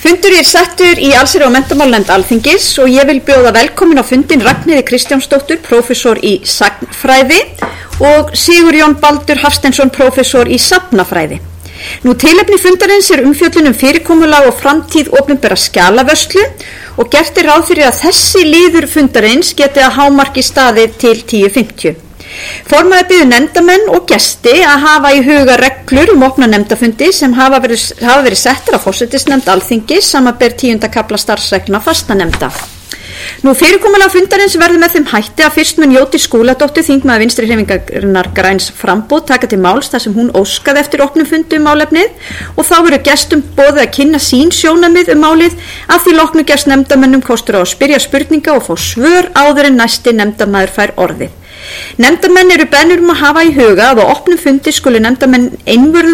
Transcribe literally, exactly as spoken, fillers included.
Fundur er settur í allsherjar- og menntamálanefnd Alþingis og ég vil bjóða velkomin á fundinn Ragnheiði Kristjánsdóttur, prófessor í sagnfræði og Sigurjón Baldur Hafsteinsson, prófessor í safnafræði. Nú tilefni fundarins er umfjöllun um fyrirkomulag og framtíð opinberrar skjalavörslu og gert er ráð fyrir að þessi liður fundarins geti að hámarki staðið til tíu fimmtíu. Formaður biður nefndamenn og gesti að hafa í huga reglur um opna nefndafundi sem hafa verið, hafa verið settar af forsætisnefnd Alþingis samanber tíunda kafla starfsreglna fastanefnda. Nú fyrirkomulag fundarins verður með þeim hætti að fyrst mun Jódís Skúladóttir, þingmaður Vinstri hreyfingarinnar Græns framboð, taka til máls þar sem hún óskaði eftir opnum fundi um málefnið og þá verður gestum boðið að kynna sín sjónarmið um málið, að því loknu gefst nefndamönnum kostur á að spyrja spurninga og fá svör áður en næsti nefndamaður fær orðið. Nefndamenn eru beðnir um að hafa í huga að á opnum fundi skulu nefndamenn einvörðum